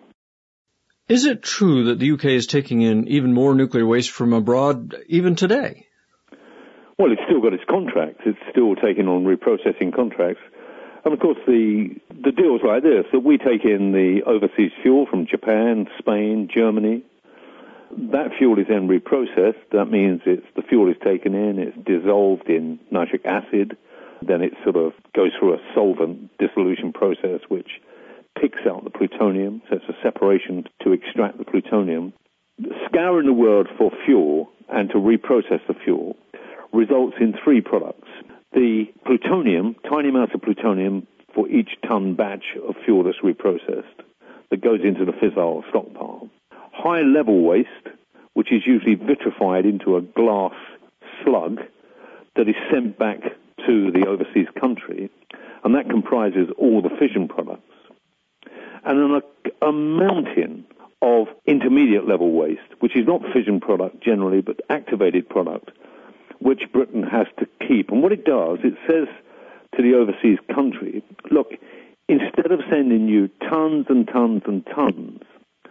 Is it true that the UK is taking in even more nuclear waste from abroad even today? Well, it's still got its contracts. It's still taking on reprocessing contracts. And, of course, the deal's like this, that we take in the overseas fuel from Japan, Spain, Germany. That fuel is then reprocessed. That means the fuel is taken in, it's dissolved in nitric acid, then it sort of goes through a solvent dissolution process which picks out the plutonium, so it's a separation to extract the plutonium. Scouring the world for fuel and to reprocess the fuel results in three products. The plutonium, tiny amounts of plutonium for each ton batch of fuel that's reprocessed that goes into the fissile stockpile. High-level waste, which is usually vitrified into a glass slug that is sent back to the overseas country, and that comprises all the fission products. And then a mountain of intermediate-level waste, which is not fission product generally, but activated product, which Britain has to keep. And what it does, it says to the overseas country, look, instead of sending you tons and tons and tons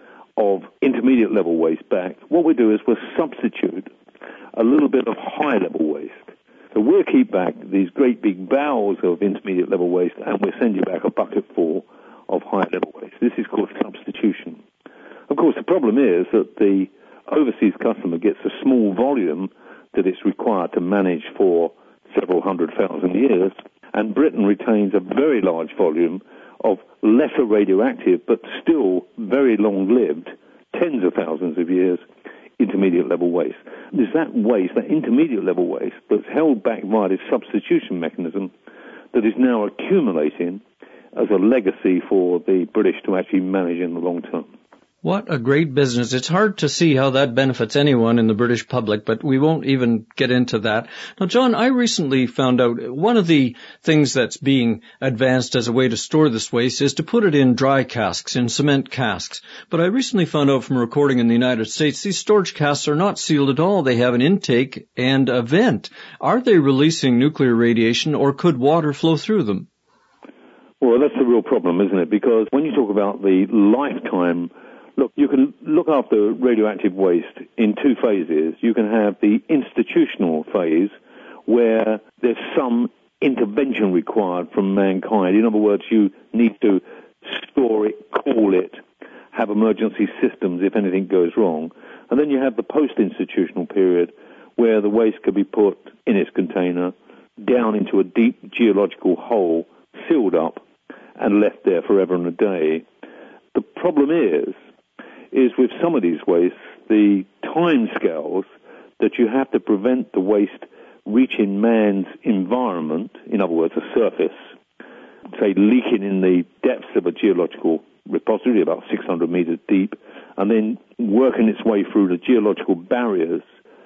of intermediate level waste back, what we do is we'll substitute a little bit of high level waste. So we'll keep back these great big barrels of intermediate level waste and we'll send you back a bucket full of high level waste. This is called substitution. Of course, the problem is that the overseas customer gets a small volume that it's required to manage for several 100,000 years, and Britain retains a very large volume of lesser radioactive but still very long-lived, tens of thousands of years, intermediate-level waste. There's that waste, that intermediate-level waste, that's held back via this substitution mechanism that is now accumulating as a legacy for the British to actually manage in the long term. What a great business. It's hard to see how that benefits anyone in the British public, but we won't even get into that. Now, John, I recently found out one of the things that's being advanced as a way to store this waste is to put it in dry casks, in cement casks. But I recently found out from a recording in the United States, these storage casks are not sealed at all. They have an intake and a vent. Are they releasing nuclear radiation, or could water flow through them? Well, that's the real problem, isn't it? Because when you talk about the lifetime, look, you can look after radioactive waste in two phases. You can have the institutional phase where there's some intervention required from mankind. In other words, you need to store it, cool it, have emergency systems if anything goes wrong. And then you have the post-institutional period where the waste could be put in its container down into a deep geological hole, sealed up, and left there forever and a day. The problem is with some of these wastes, the time scales that you have to prevent the waste reaching man's environment, in other words, a surface, say leaking in the depths of a geological repository about 600 meters deep, and then working its way through the geological barriers,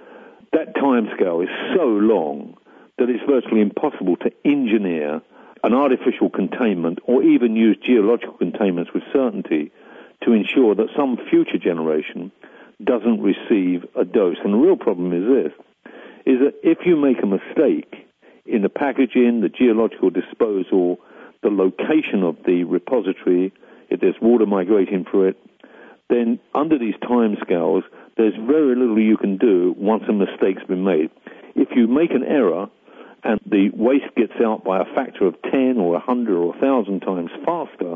that timescale is so long that it's virtually impossible to engineer an artificial containment or even use geological containments with certainty to ensure that some future generation doesn't receive a dose. And the real problem is this, is that if you make a mistake in the packaging, the geological disposal, the location of the repository, if there's water migrating through it, then under these timescales, there's very little you can do once a mistake's been made. If you make an error and the waste gets out by a factor of 10 or 100 or 1,000 times faster,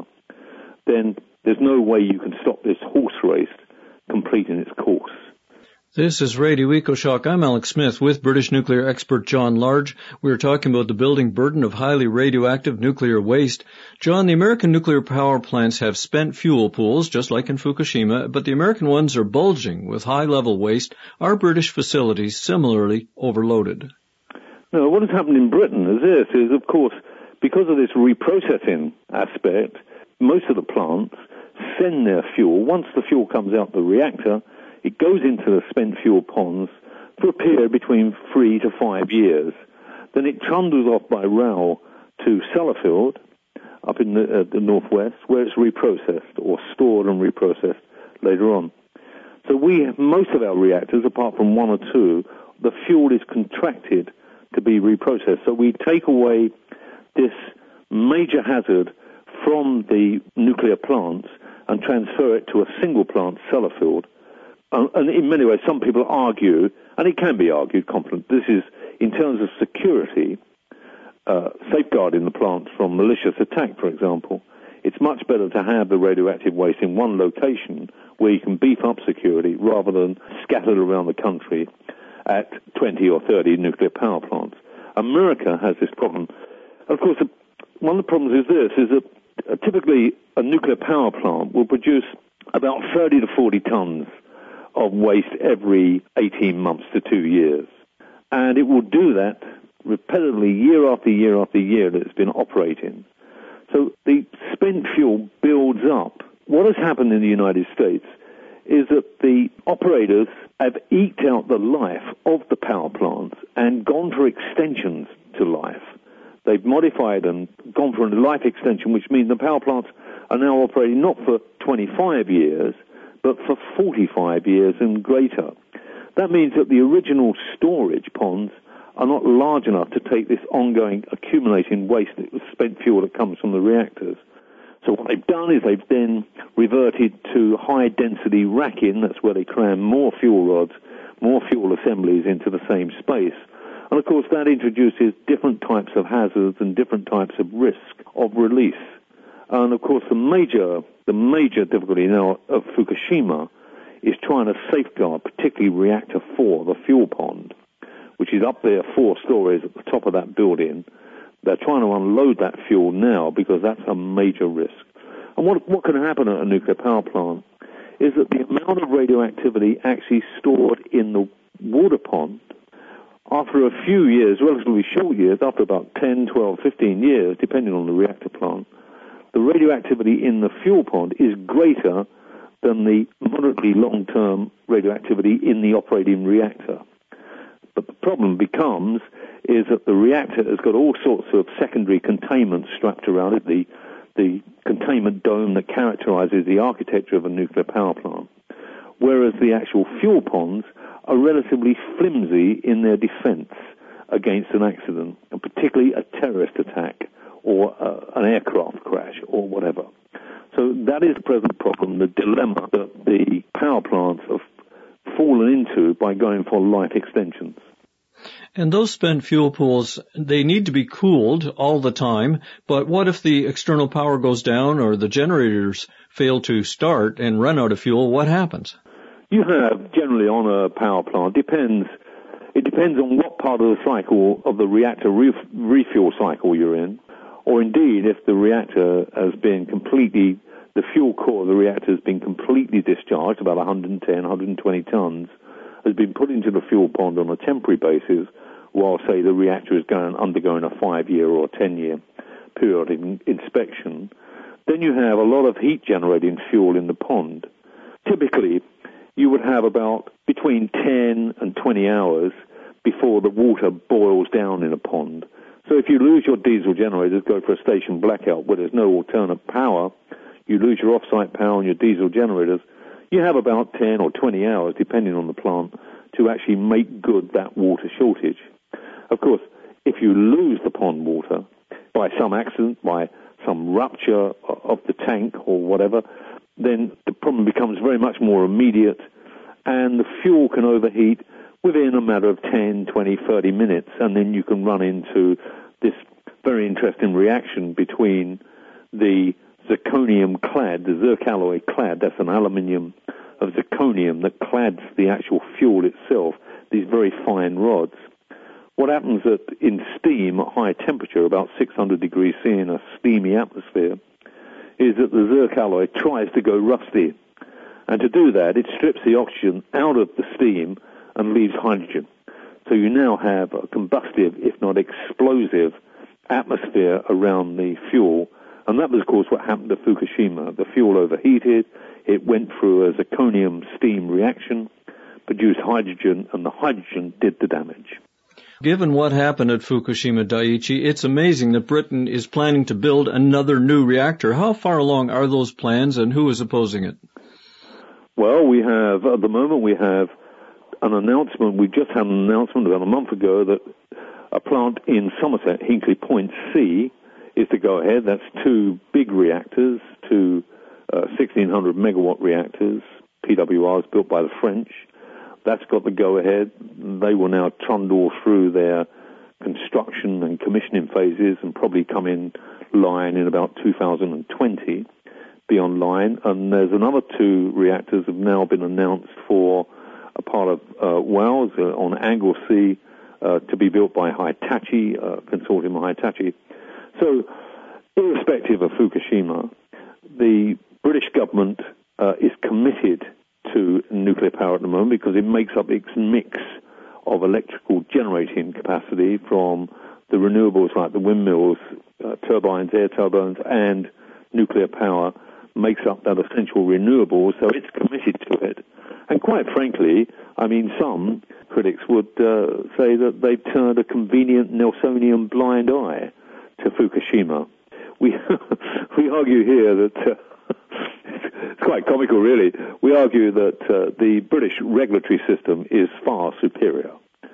then there's no way you can stop this horse race completing its course. This is Radio EcoShock. I'm Alex Smith with British nuclear expert John Large. We're talking about the building burden of highly radioactive nuclear waste. John, the American nuclear power plants have spent fuel pools, just like in Fukushima, but the American ones are bulging with high-level waste. Are British facilities similarly overloaded? No, what has happened in Britain is of course, because of this reprocessing aspect, most of the plants send their fuel. Once the fuel comes out the reactor, it goes into the spent fuel ponds for a period between 3 to 5 years. Then it trundles off by rail to Sellafield, up in the northwest, where it's reprocessed or stored and reprocessed later on. So most of our reactors, apart from one or two, the fuel is contracted to be reprocessed. So we take away this major hazard from the nuclear plants and transfer it to a single plant, Sellafield. And in many ways, some people argue, and it can be argued confident, this is, in terms of security, safeguarding the plants from malicious attack, for example. It's much better to have the radioactive waste in one location where you can beef up security rather than scattered around the country at 20 or 30 nuclear power plants. America has this problem. Of course, one of the problems is this, is that typically a nuclear power plant will produce about 30 to 40 tons of waste every 18 months to 2 years. And it will do that repetitively year after year after year that it's been operating. So the spent fuel builds up. What has happened in the United States is that the operators have eked out the life of the power plants and gone for extensions to life. They've modified and gone for a life extension, which means the power plants are now operating not for 25 years, but for 45 years and greater. That means that the original storage ponds are not large enough to take this ongoing accumulating waste, spent fuel that comes from the reactors. So what they've done is they've then reverted to high-density racking. That's where they cram more fuel rods, more fuel assemblies into the same space. And, of course, that introduces different types of hazards and different types of risk of release. And, of course, the major difficulty now of Fukushima is trying to safeguard, particularly Reactor 4, the fuel pond, which is up there 4 stories at the top of that building. They're trying to unload that fuel now because that's a major risk. And what can happen at a nuclear power plant is that the amount of radioactivity actually stored in the water pond, after a few years, relatively short years, after about 10, 12, 15 years, depending on the reactor plant, the radioactivity in the fuel pond is greater than the moderately long-term radioactivity in the operating reactor. But the problem becomes is that the reactor has got all sorts of secondary containment strapped around it, the containment dome that characterizes the architecture of a nuclear power plant, whereas the actual fuel ponds are relatively flimsy in their defense against an accident, and particularly a terrorist attack or an aircraft crash or whatever. So that is the present problem, the dilemma that the power plants have fallen into by going for life extensions. And those spent fuel pools, they need to be cooled all the time, but what if the external power goes down or the generators fail to start and run out of fuel? What happens? You have, generally on a power plant, it depends on what part of the cycle of the reactor refuel cycle you're in, or indeed if the reactor has been completely, the fuel core of the reactor has been completely discharged, about 110, 120 tons, has been put into the fuel pond on a temporary basis, while, say, the reactor is undergoing a 5-year or 10-year periodic inspection, then you have a lot of heat-generating fuel in the pond. Typically, you would have about between 10 and 20 hours before the water boils down in a pond. So if you lose your diesel generators, go for a station blackout where there's no alternate power, you lose your off-site power and your diesel generators, you have about 10 or 20 hours, depending on the plant, to actually make good that water shortage. Of course, if you lose the pond water by some accident, by some rupture of the tank or whatever, then the problem becomes very much more immediate, and the fuel can overheat within a matter of 10, 20, 30 minutes, and then you can run into this very interesting reaction between the zirconium clad, the zircalloy clad, that's an aluminium of zirconium that clads the actual fuel itself, these very fine rods. What happens in steam at high temperature, about 600 degrees C in a steamy atmosphere, is that the zircalloy tries to go rusty. And to do that, it strips the oxygen out of the steam and leaves hydrogen. So you now have a combustive, if not explosive, atmosphere around the fuel. And that was, of course, what happened to Fukushima. The fuel overheated, it went through a zirconium steam reaction, produced hydrogen, and the hydrogen did the damage. Given what happened at Fukushima Daiichi, it's amazing that Britain is planning to build another new reactor. How far along are those plans, and who is opposing it? Well, at the moment we have an announcement. We just had an announcement about a month ago that a plant in Somerset, Hinkley Point C, is to go ahead. That's two big reactors, two 1,600 megawatt reactors, PWRs built by the French. That's got the go-ahead. They will now trundle through their construction and commissioning phases and probably come in line in about 2020, be online. And there's another two reactors have now been announced for a part of Wales on Anglesey to be built by Hitachi, consortium of Hitachi. So, irrespective of Fukushima, the British government is committed to nuclear power at the moment because it makes up its mix of electrical generating capacity from the renewables like the windmills, turbines, air turbines, and nuclear power makes up that essential renewable, so it's committed to it. And quite frankly, I mean, some critics would say that they've turned a convenient Nelsonian blind eye to Fukushima. We argue here that it's quite comical, really. We argue that the British regulatory system is far superior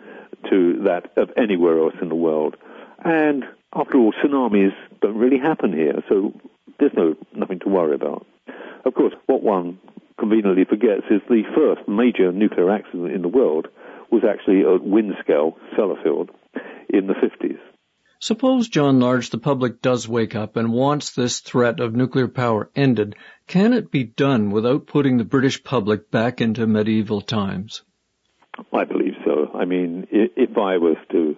to that of anywhere else in the world. And after all, tsunamis don't really happen here, so there's nothing to worry about. Of course, what one conveniently forgets is the first major nuclear accident in the world was actually at Windscale, Sellafield, in the 50s. Suppose, John Large, the public does wake up and wants this threat of nuclear power ended. Can it be done without putting the British public back into medieval times? I believe so. I mean, if I was to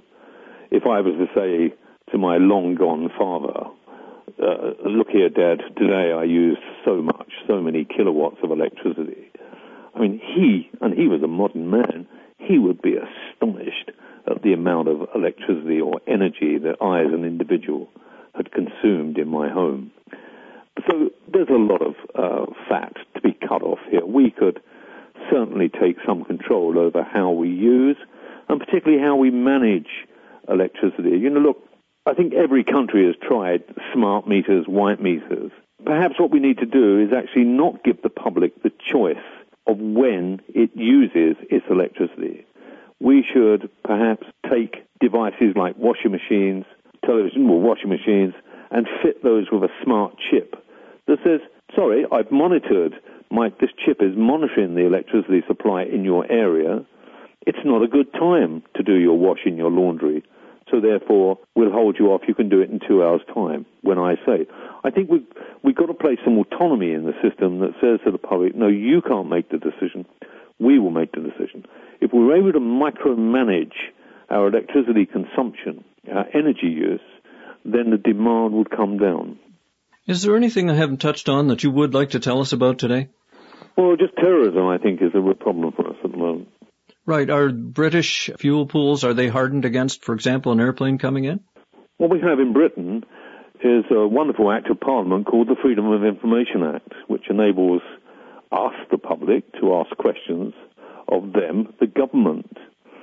say to my long-gone father, look here, Dad, today I used so many kilowatts of electricity. I mean, he was a modern man, he would be astonished at the amount of electricity or energy that I as an individual had consumed in my home. So there's a lot of fat to be cut off here. We could certainly take some control over how we use and particularly how we manage electricity. You know, look, I think every country has tried smart meters, white meters. Perhaps what we need to do is actually not give the public the choice of when it uses its electricity. We should perhaps take devices like washing machines, washing machines, and fit those with a smart chip that says, sorry, I've monitored, this chip is monitoring the electricity supply in your area. It's not a good time to do your washing, your laundry. So therefore, we'll hold you off. You can do it in 2 hours' time, when I say. I think we've got to place some autonomy in the system that says to the public, no, you can't make the decision. We will make the decision. If we were able to micromanage our electricity consumption, our energy use, then the demand would come down. Is there anything I haven't touched on that you would like to tell us about today? Well, just terrorism, I think, is a real problem for us at the moment. Right. Are British fuel pools, are they hardened against, for example, an airplane coming in? What we have in Britain is a wonderful act of Parliament called the Freedom of Information Act, which enables us, the public, to ask questions of them, the government.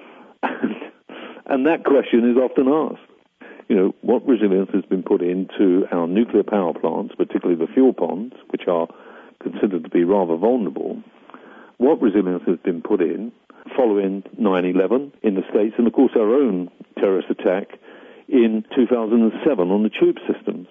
And that question is often asked. You know, what resilience has been put into our nuclear power plants, particularly the fuel ponds, which are considered to be rather vulnerable? What resilience has been put in following 9/11 in the States, and of course our own terrorist attack in 2007 on the tube systems?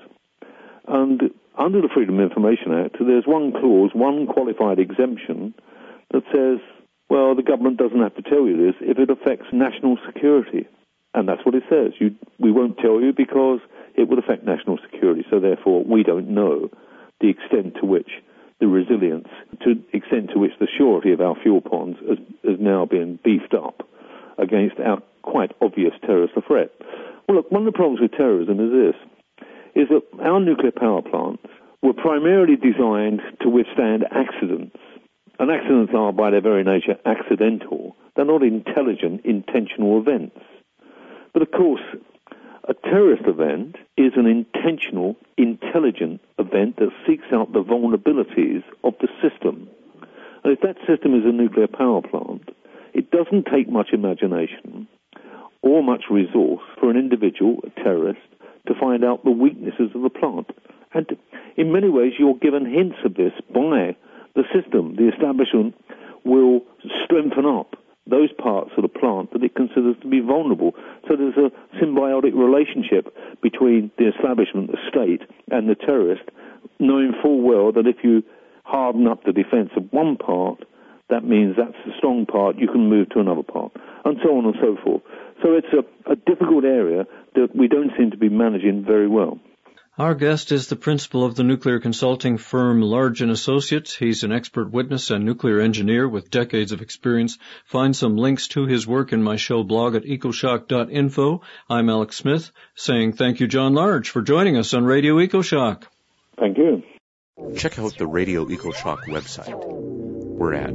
And under the Freedom of Information Act, there's one clause, one qualified exemption that says, well, the government doesn't have to tell you this if it affects national security. And that's what it says. We won't tell you because it would affect national security, so therefore we don't know the extent to which the resilience, to the extent to which the surety of our fuel ponds has now been beefed up against our quite obvious terrorist threat. Well, look, one of the problems with terrorism is this, is that our nuclear power plants were primarily designed to withstand accidents. And accidents are, by their very nature, accidental. They're not intelligent, intentional events. But of course, a terrorist event is an intentional, intelligent event that seeks out the vulnerabilities of the system. And if that system is a nuclear power plant, it doesn't take much imagination or much resource for an individual, a terrorist, to find out the weaknesses of the plant. And in many ways, you're given hints of this by the system. The establishment will strengthen up those parts of the plant that it considers to be vulnerable. So there's a symbiotic relationship between the establishment, the state, and the terrorist, knowing full well that if you harden up the defense of one part, that means that's the strong part, you can move to another part, and so on and so forth. So it's a difficult area that we don't seem to be managing very well. Our guest is the principal of the nuclear consulting firm Large & Associates. He's an expert witness and nuclear engineer with decades of experience. Find some links to his work in my show blog at ecoshock.info. I'm Alex Smith, saying thank you, John Large, for joining us on Radio EcoShock. Thank you. Check out the Radio EcoShock website. We're at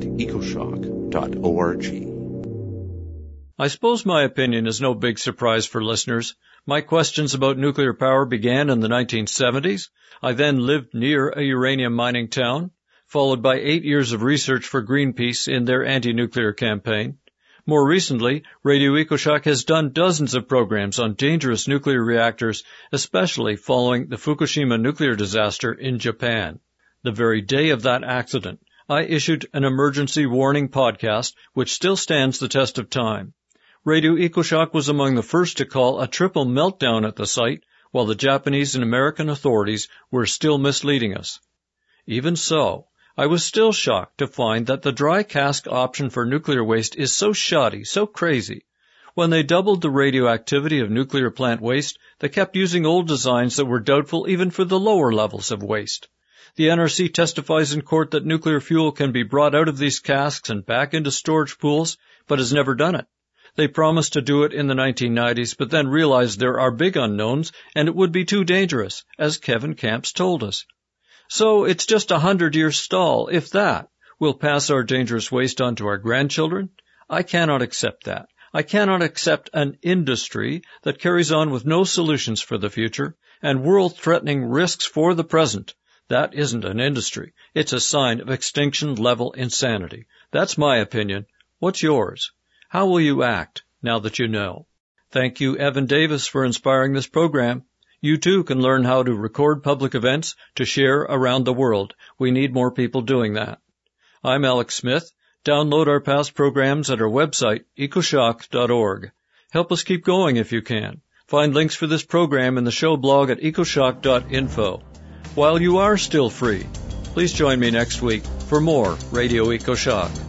ecoshock.org. I suppose my opinion is no big surprise for listeners. My questions about nuclear power began in the 1970s. I then lived near a uranium mining town, followed by 8 years of research for Greenpeace in their anti-nuclear campaign. More recently, Radio EcoShock has done dozens of programs on dangerous nuclear reactors, especially following the Fukushima nuclear disaster in Japan. The very day of that accident, I issued an emergency warning podcast, which still stands the test of time. Radio EcoShock was among the first to call a triple meltdown at the site, while the Japanese and American authorities were still misleading us. Even so, I was still shocked to find that the dry cask option for nuclear waste is so shoddy, so crazy. When they doubled the radioactivity of nuclear plant waste, they kept using old designs that were doubtful even for the lower levels of waste. The NRC testifies in court that nuclear fuel can be brought out of these casks and back into storage pools, but has never done it. They promised to do it in the 1990s, but then realized there are big unknowns and it would be too dangerous, as Kevin Camps told us. So it's just a 100-year stall, if that. We'll pass our dangerous waste on to our grandchildren? I cannot accept that. I cannot accept an industry that carries on with no solutions for the future and world-threatening risks for the present. That isn't an industry. It's a sign of extinction-level insanity. That's my opinion. What's yours? How will you act now that you know? Thank you, Evan Davis, for inspiring this program. You too can learn how to record public events to share around the world. We need more people doing that. I'm Alex Smith. Download our past programs at our website, ecoshock.org. Help us keep going if you can. Find links for this program in the show blog at ecoshock.info. While you are still free, please join me next week for more Radio EcoShock.